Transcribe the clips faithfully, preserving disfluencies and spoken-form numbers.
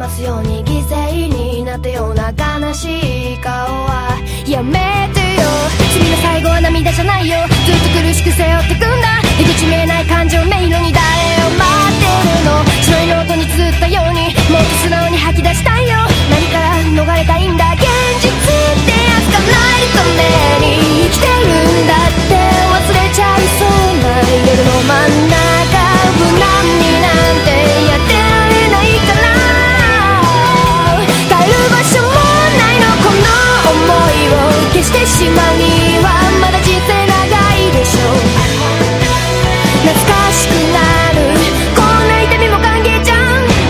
ますように犠牲になったような悲しい顔はやめてよ。君の最後は涙じゃないよ。ずっと苦しく背負ってくんだ。出口見えない感情迷路に誰を待ってるの。白いノートに綴ったようにもっと素直に吐き出したいよ。何から逃れたいんだ。現実ってやつがないために生きてるんだって忘れちゃいそうな夜の真ん中無難になんてやってられないから帰る場所もないの。この想いを消してしまうにはまだ人生長いでしょう。懐かしくなるこんな痛みも歓迎じゃん。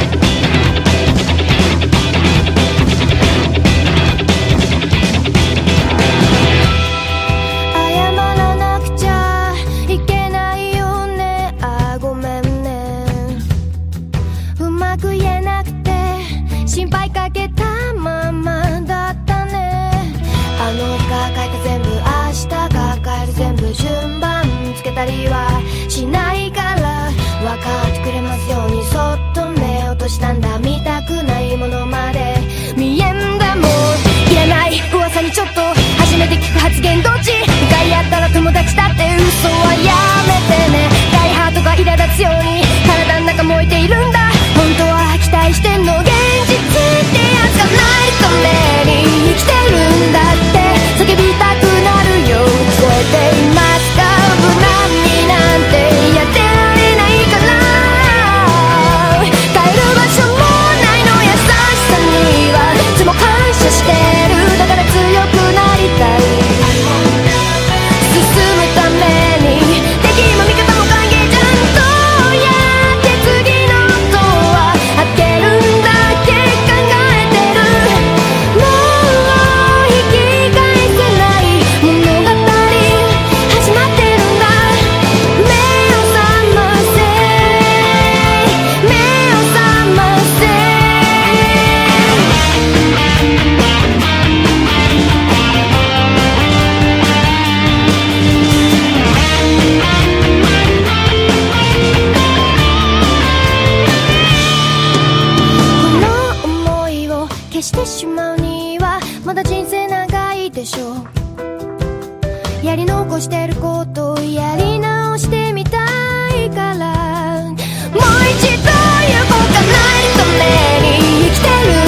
謝らなくちゃいけないよね。あ、ごめんね。うまく言えなくて心配かけたままだったね。あの日が書いた全部明日が変える全部順番つけたりはしないから分かってくれますようにそっと目を落としたんだ。見たくないものまで見えんだ。もういらない噂にちょっと初めて聞く発言どっち向かい合ったら友達だって嘘はやめてね。大ハートが苛立つように体の中燃えているんだ。本当は期待してんの。現実ってやつがないために生きてるんだって叫びたくなるよ。聞こえていますか。無難になんてやってられないから帰る場所もないの。優しさにはいつも感謝してる。だから強くなりたい。進むために敵も味方も歓迎じゃん。どうやって次のドア開けるんだっけ考えてる。もう引き返せない物語始まってるんだ。目を覚ませ目を覚ませ。この想いを消してしまうにはまだ人生長いでしょう。やり残してることをやり直してみたいからもう一度行こうか。ないために生きてる